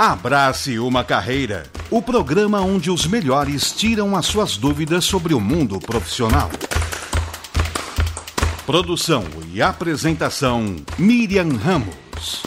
Abrace uma Carreira, o programa onde os melhores tiram as suas dúvidas sobre o mundo profissional. Produção e apresentação, Miriam Ramos.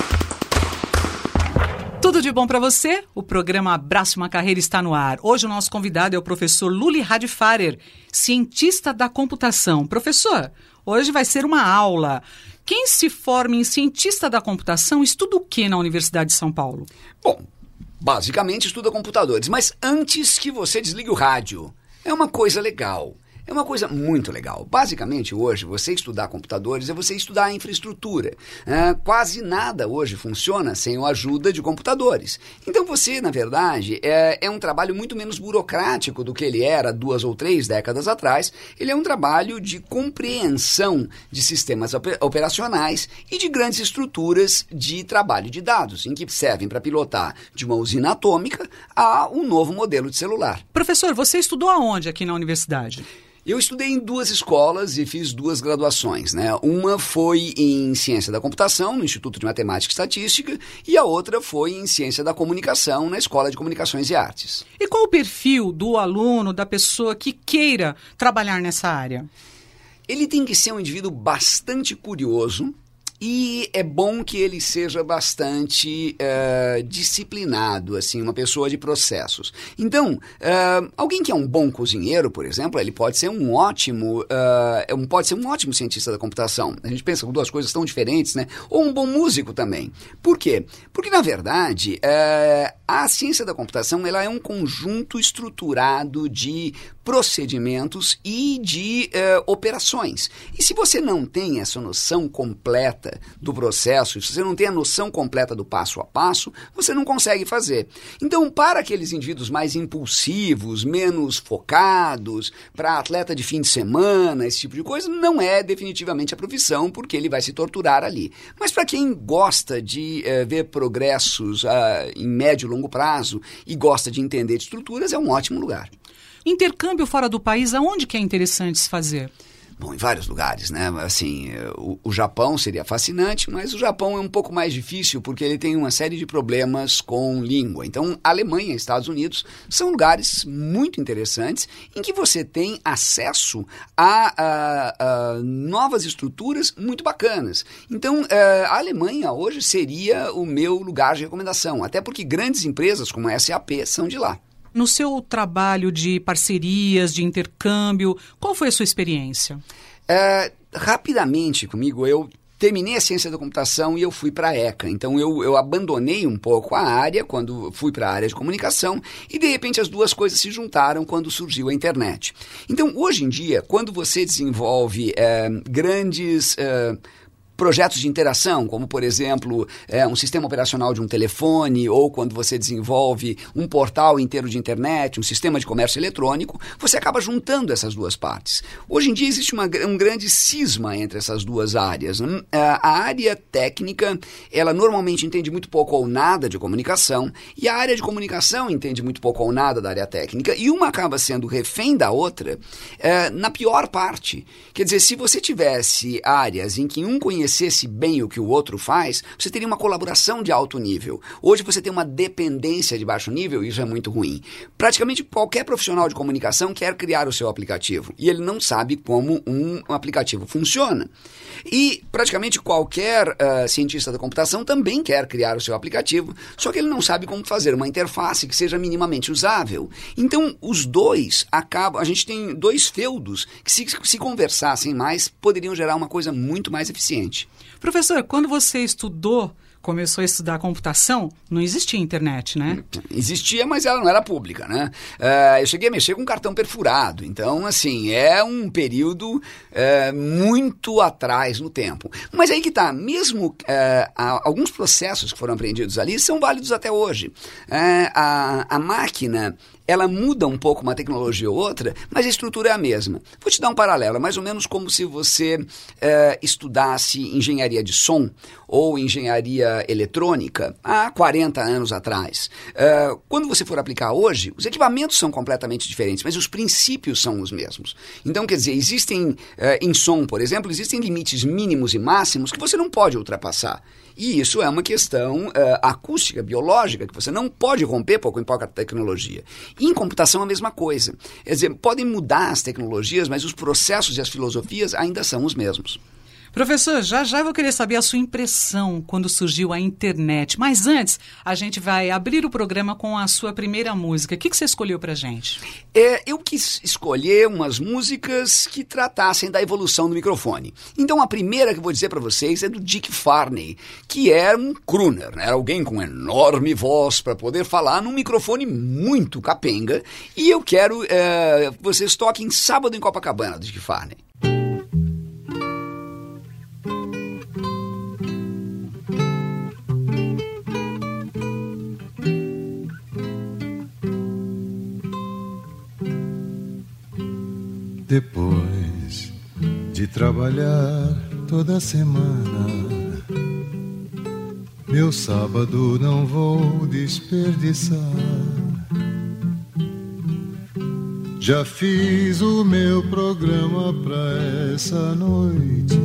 Tudo de bom para você? O programa Abrace uma Carreira está no ar. Hoje o nosso convidado é o professor Luli Radfarer, cientista da computação. Professor, hoje vai ser uma aula. Quem se forma em cientista da computação estuda o que na Universidade de São Paulo? Bom, basicamente estuda computadores, mas antes que você desligue o rádio, é uma coisa legal. É uma coisa muito legal. Basicamente, hoje, você estudar computadores é você estudar a infraestrutura. Quase nada hoje funciona sem a ajuda de computadores. Então, você, na verdade, é um trabalho muito menos burocrático do que ele era 2 ou 3 décadas atrás. Ele é um trabalho de compreensão de sistemas operacionais e de grandes estruturas de trabalho de dados, em que servem para pilotar de uma usina atômica a um novo modelo de celular. Professor, você estudou aonde aqui na universidade? Eu estudei em 2 escolas e fiz 2 graduações, né? Uma foi em Ciência da Computação, no Instituto de Matemática e Estatística, e a outra foi em Ciência da Comunicação, na Escola de Comunicações e Artes. E qual o perfil do aluno, da pessoa que queira trabalhar nessa área? Ele tem que ser um indivíduo bastante curioso, e é bom que ele seja bastante disciplinado, assim, uma pessoa de processos. Então, alguém que é um bom cozinheiro, por exemplo, ele pode ser um ótimo cientista da computação. A gente pensa com 2 coisas tão diferentes, né? Ou um bom músico também. Por quê? Porque, na verdade, a ciência da computação ela é um conjunto estruturado de procedimentos e de operações. E se você não tem essa noção completa do processo, se você não tem a noção completa do passo a passo, você não consegue fazer. Então, para aqueles indivíduos mais impulsivos, menos focados, para atleta de fim de semana, esse tipo de coisa, não é definitivamente a profissão, porque ele vai se torturar ali. Mas para quem gosta de ver progressos em médio e longo prazo e gosta de entender de estruturas, é um ótimo lugar. Intercâmbio fora do país, aonde que é interessante se fazer? Bom, em vários lugares, né? Assim, o Japão seria fascinante, mas o Japão é um pouco mais difícil porque ele tem uma série de problemas com língua. Então, a Alemanha e Estados Unidos são lugares muito interessantes em que você tem acesso a novas estruturas muito bacanas. Então, a Alemanha hoje seria o meu lugar de recomendação, até porque grandes empresas como a SAP são de lá. No seu trabalho de parcerias, de intercâmbio, qual foi a sua experiência? Rapidamente comigo, eu terminei a ciência da computação e eu fui para a ECA. Então, eu abandonei um pouco a área quando fui para a área de comunicação e, de repente, as 2 coisas se juntaram quando surgiu a internet. Então, hoje em dia, quando você desenvolve grandes projetos de interação, como, por exemplo, um sistema operacional de um telefone, ou quando você desenvolve um portal inteiro de internet, um sistema de comércio eletrônico, você acaba juntando essas 2 partes. Hoje em dia existe um grande cisma entre essas 2 áreas. A área técnica, ela normalmente entende muito pouco ou nada de comunicação, e a área de comunicação entende muito pouco ou nada da área técnica, e uma acaba sendo refém da outra na pior parte. Quer dizer, se você tivesse áreas em que um conhecesse bem o que o outro faz, você teria uma colaboração de alto nível. Hoje você tem uma dependência de baixo nível e isso é muito ruim. Praticamente qualquer profissional de comunicação quer criar o seu aplicativo e ele não sabe como um aplicativo funciona. E praticamente qualquer cientista da computação também quer criar o seu aplicativo, só que ele não sabe como fazer uma interface que seja minimamente usável. Então, os 2 acabam... A gente tem 2 feudos que, se conversassem mais, poderiam gerar uma coisa muito mais eficiente. Professor, quando você começou a estudar computação, não existia internet, né? Existia, mas ela não era pública, né? Eu cheguei a mexer com cartão perfurado, então, assim, é um período muito atrás no tempo. Mas aí que tá, mesmo alguns processos que foram aprendidos ali são válidos até hoje. A máquina... ela muda um pouco uma tecnologia ou outra, mas a estrutura é a mesma. Vou te dar um paralelo, é mais ou menos como se você estudasse engenharia de som ou engenharia eletrônica há 40 anos atrás. Quando você for aplicar hoje, os equipamentos são completamente diferentes, mas os princípios são os mesmos. Então, quer dizer, existem, em som, por exemplo, existem limites mínimos e máximos que você não pode ultrapassar. E isso é uma questão acústica, biológica, que você não pode romper pouco em pouco a tecnologia. E em computação a mesma coisa. Quer dizer, podem mudar as tecnologias, mas os processos e as filosofias ainda são os mesmos. Professor, já eu vou querer saber a sua impressão quando surgiu a internet. Mas antes, a gente vai abrir o programa com a sua primeira música. O que você escolheu pra gente? Eu quis escolher umas músicas que tratassem da evolução do microfone. Então a primeira que eu vou dizer pra vocês é do Dick Farney, que era um crooner, né? Era alguém com enorme voz para poder falar num microfone muito capenga. E eu quero que vocês toquem Sábado em Copacabana, do Dick Farney. Depois de trabalhar toda semana, meu sábado não vou desperdiçar. Já fiz o meu programa pra essa noite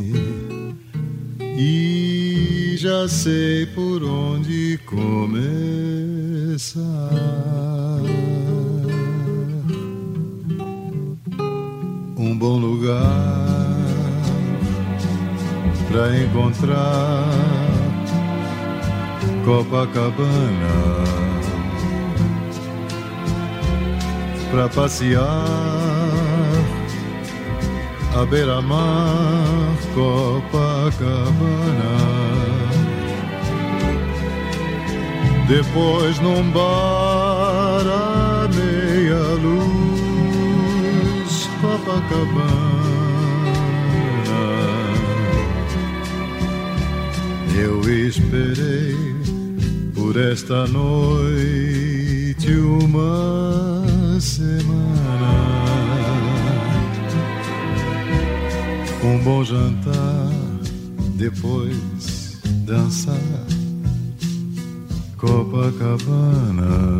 e já sei por onde começar. Um bom lugar pra encontrar Copacabana, pra passear à beira-mar, Copacabana. Depois num bar à meia-luz, Copacabana. Eu esperei por esta noite uma semana. Um bom jantar, depois dançar, Copacabana.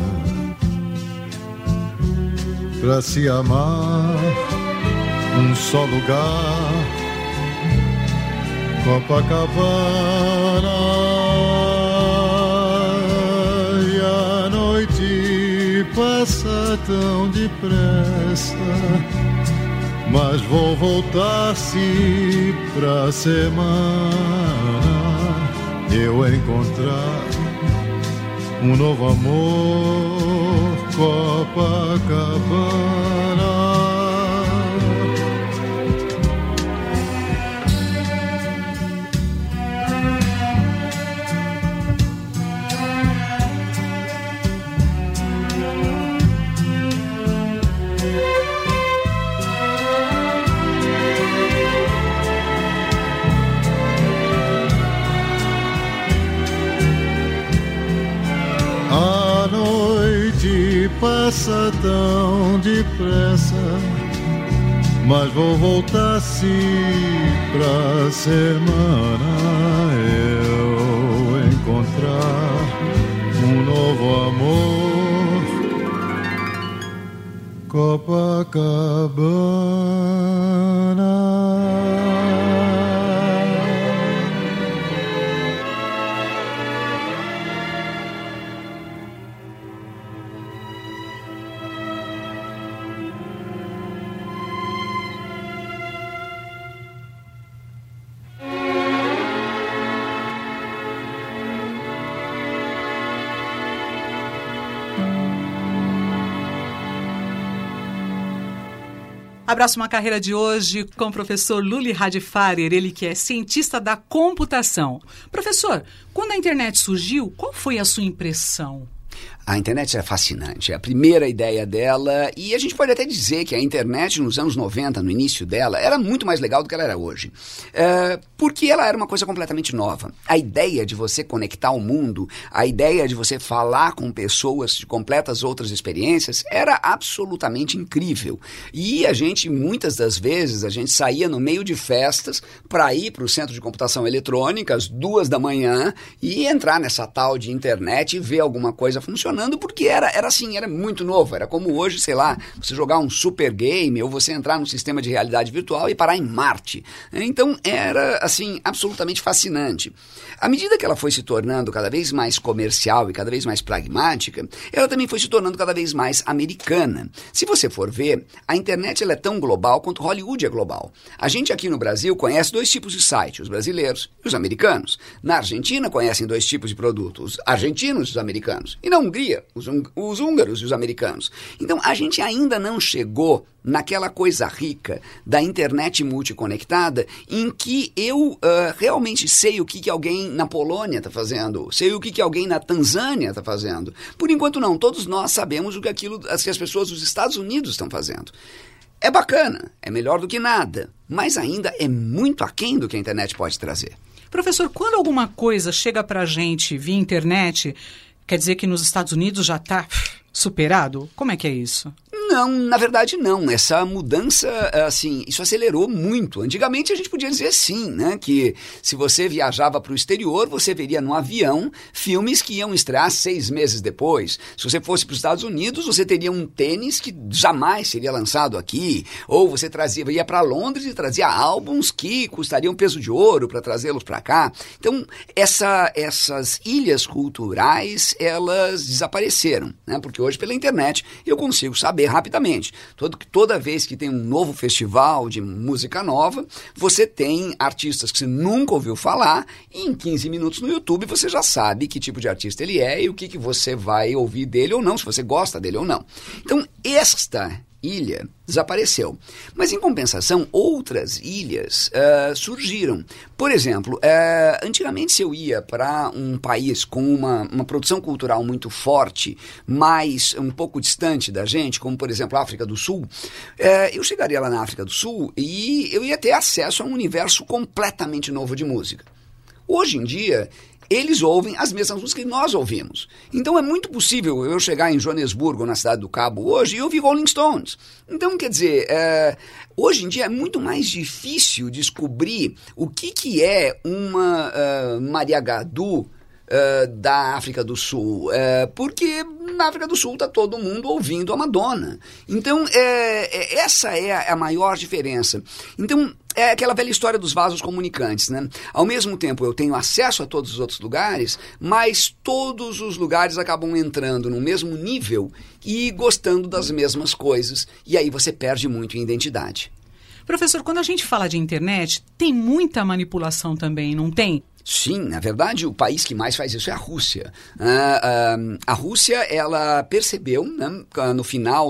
Pra se amar, um só lugar, Copacabana. E a noite passa tão depressa, mas vou voltar-se pra semana eu encontrar um novo amor, Copacabana. Passa tão depressa, mas vou voltar-se pra semana eu encontrar um novo amor, Copacabana. Abraço uma carreira de hoje com o professor Luli Radifárer, ele que é cientista da computação. Professor, quando a internet surgiu, qual foi a sua impressão? A internet é fascinante, é a primeira ideia dela, e a gente pode até dizer que a internet nos anos 90, no início dela, era muito mais legal do que ela era hoje. Porque ela era uma coisa completamente nova. A ideia de você conectar o mundo, a ideia de você falar com pessoas de completas outras experiências, era absolutamente incrível. E a gente, muitas das vezes, a gente saía no meio de festas para ir para o centro de computação eletrônica às 2 da manhã e entrar nessa tal de internet e ver alguma coisa funcionando. funcionando porque era assim, era muito novo. Era como hoje, sei lá, você jogar um super game ou você entrar num sistema de realidade virtual e parar em Marte. Então era, assim, absolutamente fascinante. À medida que ela foi se tornando cada vez mais comercial e cada vez mais pragmática, ela também foi se tornando cada vez mais americana. Se você for ver, a internet ela é tão global quanto Hollywood é global. A gente aqui no Brasil conhece 2 tipos de site, os brasileiros e os americanos. Na Argentina conhecem 2 tipos de produtos, os argentinos e os americanos. E na Hungria, os húngaros e os americanos. Então a gente ainda não chegou naquela coisa rica da internet multiconectada em que eu realmente sei o que alguém na Polônia está fazendo, sei o que alguém na Tanzânia está fazendo. Por enquanto não, todos nós sabemos o que as pessoas dos Estados Unidos estão fazendo. É bacana, é melhor do que nada, mas ainda é muito aquém do que a internet pode trazer. Professor, quando alguma coisa chega para a gente via internet, quer dizer que nos Estados Unidos já está superado? Como é que é isso? Não, na verdade não. Essa mudança, assim, isso acelerou muito. Antigamente a gente podia dizer sim, né? Que se você viajava para o exterior, você veria no avião filmes que iam estrear 6 meses depois. Se você fosse para os Estados Unidos, você teria um tênis que jamais seria lançado aqui. Ou você ia para Londres e trazia álbuns que custariam peso de ouro para trazê-los para cá. Então, essas ilhas culturais, elas desapareceram, né? Porque hoje, pela internet, eu consigo saber rapidamente. Toda vez que tem um novo festival de música nova, você tem artistas que você nunca ouviu falar e em 15 minutos no YouTube você já sabe que tipo de artista ele é e o que você vai ouvir dele ou não, se você gosta dele ou não. Então, esta ilha desapareceu. Mas, em compensação, outras ilhas surgiram. Por exemplo, antigamente se eu ia para um país com uma produção cultural muito forte, mas um pouco distante da gente, como, por exemplo, a África do Sul, eu chegaria lá na África do Sul e eu ia ter acesso a um universo completamente novo de música. Hoje em dia, eles ouvem as mesmas músicas que nós ouvimos. Então é muito possível eu chegar em Joanesburgo, na Cidade do Cabo, hoje e ouvir Rolling Stones. Então, quer dizer, hoje em dia é muito mais difícil descobrir o que é uma Maria Gadu da África do Sul, porque na África do Sul está todo mundo ouvindo a Madonna. Então, essa é a maior diferença. Então, é aquela velha história dos vasos comunicantes, né? Ao mesmo tempo, eu tenho acesso a todos os outros lugares, mas todos os lugares acabam entrando no mesmo nível e gostando das mesmas coisas. E aí você perde muito em identidade. Professor, quando a gente fala de internet, tem muita manipulação também, não tem? Sim, na verdade, o país que mais faz isso é a Rússia. A Rússia, ela percebeu, né, no final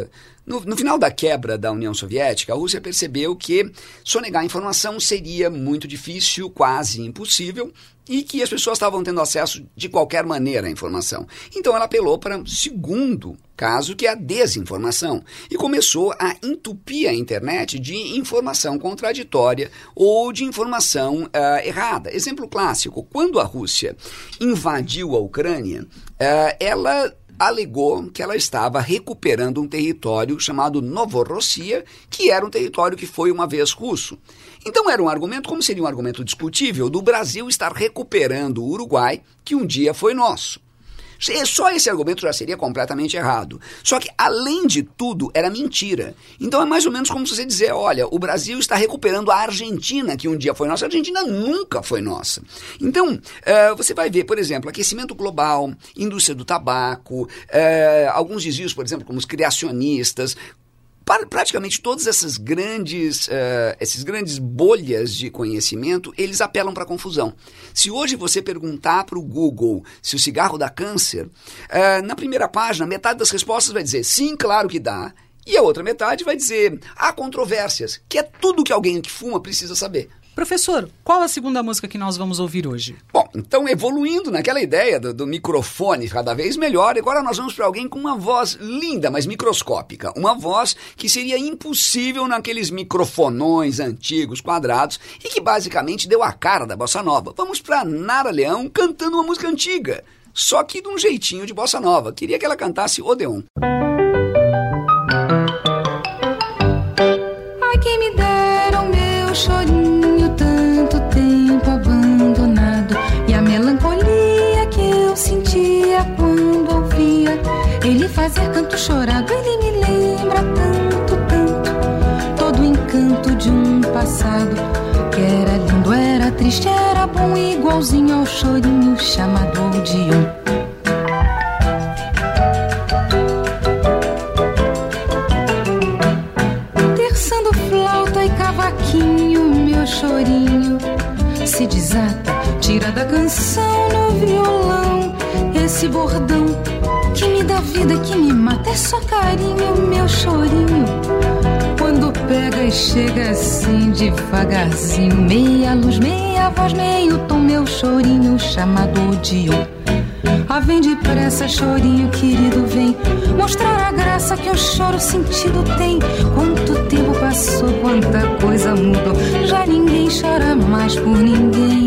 da quebra da União Soviética, a Rússia percebeu que sonegar informação seria muito difícil, quase impossível, e que as pessoas estavam tendo acesso de qualquer maneira à informação. Então ela apelou para o segundo caso, que é a desinformação, e começou a entupir a internet de informação contraditória ou de informação errada. Exemplo clássico, quando a Rússia invadiu a Ucrânia, ela alegou que ela estava recuperando um território chamado Novorossia, que era um território que foi uma vez russo. Então era um argumento, como seria um argumento discutível, do Brasil estar recuperando o Uruguai, que um dia foi nosso. Só esse argumento já seria completamente errado. Só que, além de tudo, era mentira. Então é mais ou menos como você dizer, olha, o Brasil está recuperando a Argentina, que um dia foi nossa. A Argentina nunca foi nossa. Então, você vai ver, por exemplo, aquecimento global, indústria do tabaco, alguns desvios, por exemplo, como os criacionistas. Praticamente todas essas grandes bolhas de conhecimento, eles apelam para a confusão. Se hoje você perguntar para o Google se o cigarro dá câncer, na primeira página, metade das respostas vai dizer sim, claro que dá, e a outra metade vai dizer há controvérsias, que é tudo que alguém que fuma precisa saber. Professor, qual a segunda música que nós vamos ouvir hoje? Bom, então evoluindo naquela ideia do microfone cada vez melhor, agora nós vamos para alguém com uma voz linda, mas microscópica. Uma voz que seria impossível naqueles microfonões antigos, quadrados, e que basicamente deu a cara da bossa nova. Vamos para Nara Leão cantando uma música antiga, só que de um jeitinho de bossa nova. Queria que ela cantasse Odeon. Ai, quem me dera o meu chorinho, tanto tempo abandonado, e a melancolia que eu sentia quando ouvi fazer canto chorado. Ele me lembra tanto, tanto, todo o encanto de um passado que era lindo, era triste, era bom, igualzinho ao chorinho chamado Odeon. Terçando flauta e cavaquinho, meu chorinho se desata, tira da canção no violão esse bordão que me dá vida, que me mata. É só carinho, meu chorinho. Quando pega e chega assim devagarzinho, meia luz, meia voz, meio tom, meu chorinho chamado Odeon. Ah, vem depressa, chorinho querido, vem mostrar a graça que o choro sentido tem. Quanto tempo passou, quanta coisa mudou, já ninguém chora mais por ninguém.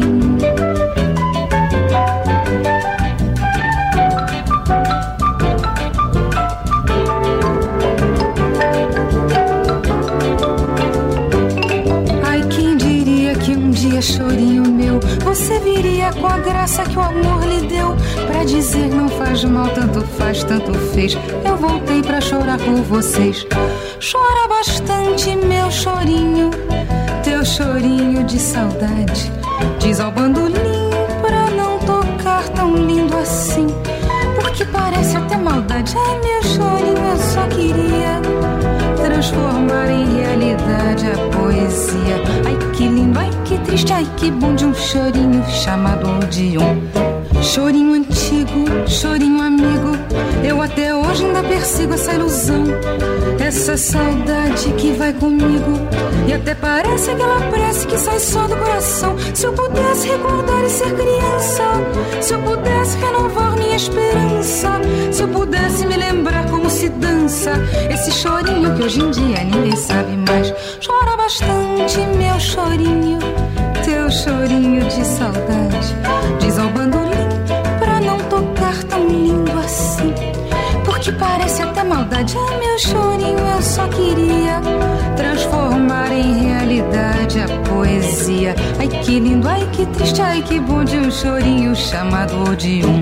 Chorinho meu, você viria com a graça que o amor lhe deu, pra dizer não faz mal, tanto faz, tanto fez. Eu voltei pra chorar por vocês. Chora bastante, meu chorinho, teu chorinho de saudade. Diz ao bandolim pra não tocar tão lindo assim, porque parece até maldade. Ai, meu chorinho, eu só queria transformar em realidade a poesia. Ai, que lindo, ai, que triste, ai, que bom de um chorinho chamado Odeon. Chorinho antigo, chorinho amigo, eu até hoje ainda persigo essa ilusão, essa saudade que vai comigo, e até parece aquela prece que sai só do coração. Se eu pudesse recordar e ser criança, se eu pudesse renovar minha esperança, se eu pudesse me lembrar como se dança esse chorinho que hoje em dia ninguém sabe mais. Chora bastante, meu chorinho, teu chorinho de saudade. Diz ao bandolim pra não tocar tão lindo assim, porque parece até maldade. Ah, meu chorinho, eu só queria transformar em realidade a poesia. Ai, que lindo, ai, que triste, ai, que bom de um chorinho chamado Odeon.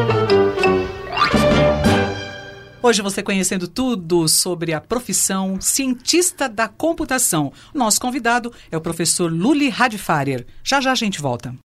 Hoje você conhecendo tudo sobre a profissão cientista da computação. O nosso convidado é o professor Luli Radfarer. Já já a gente volta.